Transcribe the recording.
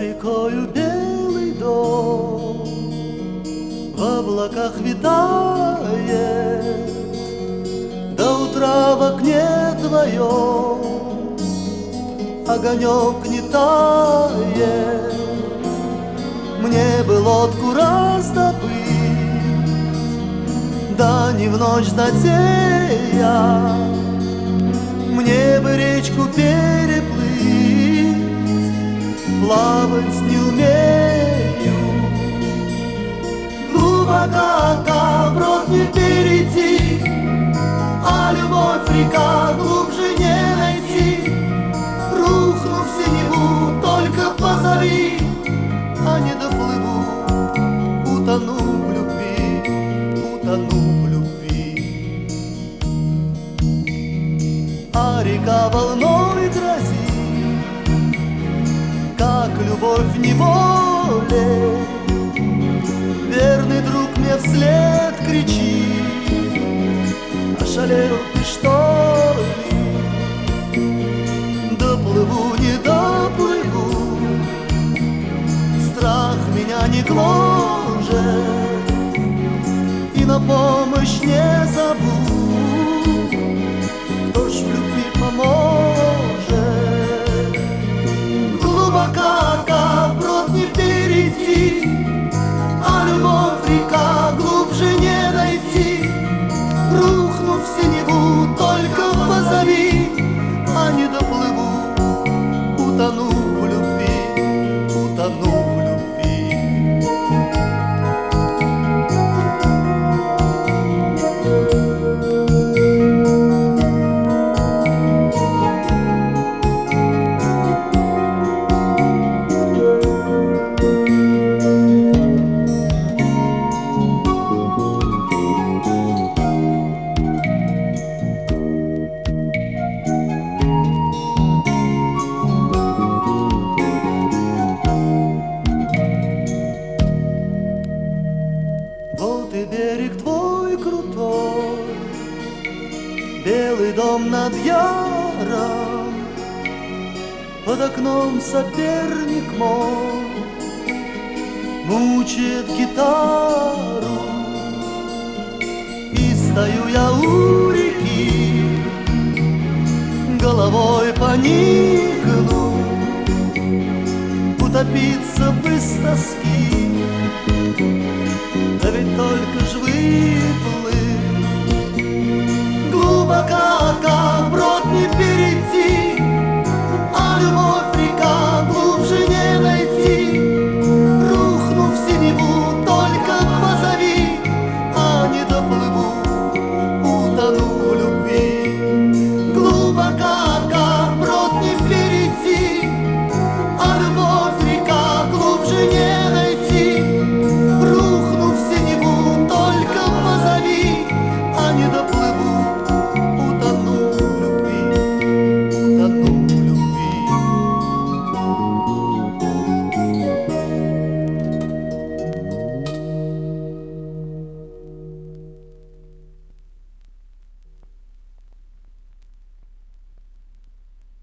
рекою белый дом в облаках витает, до утра в окне твоем огонек не тает. Мне бы лодку раздобыть, да не в ночь затея, мне бы речку переплыть, плавать не умею. Глубоко брод не перейти, а любовь река глубже не найти. Рухну в синеву, только позови, а не доплыву, утону в любви, утону в любви. А река волной грозит, как любовь в неволе. Верный друг мне вслед кричит: ошалел ты, что ли? Доплыву, не доплыву, страх меня не гложет, и на помощь не зову. Кто ж в любви поможет? Глубоко брод не перейти, а любовь река глубже не найти. Рухну в синеву, только позови, а не доплыву, утону в любви, утону в любви. Вот и берег твой крутой, белый дом над яром, под окном соперник мой мучает гитару. И стою я у реки, головой поникну, утопиться бы с тоски.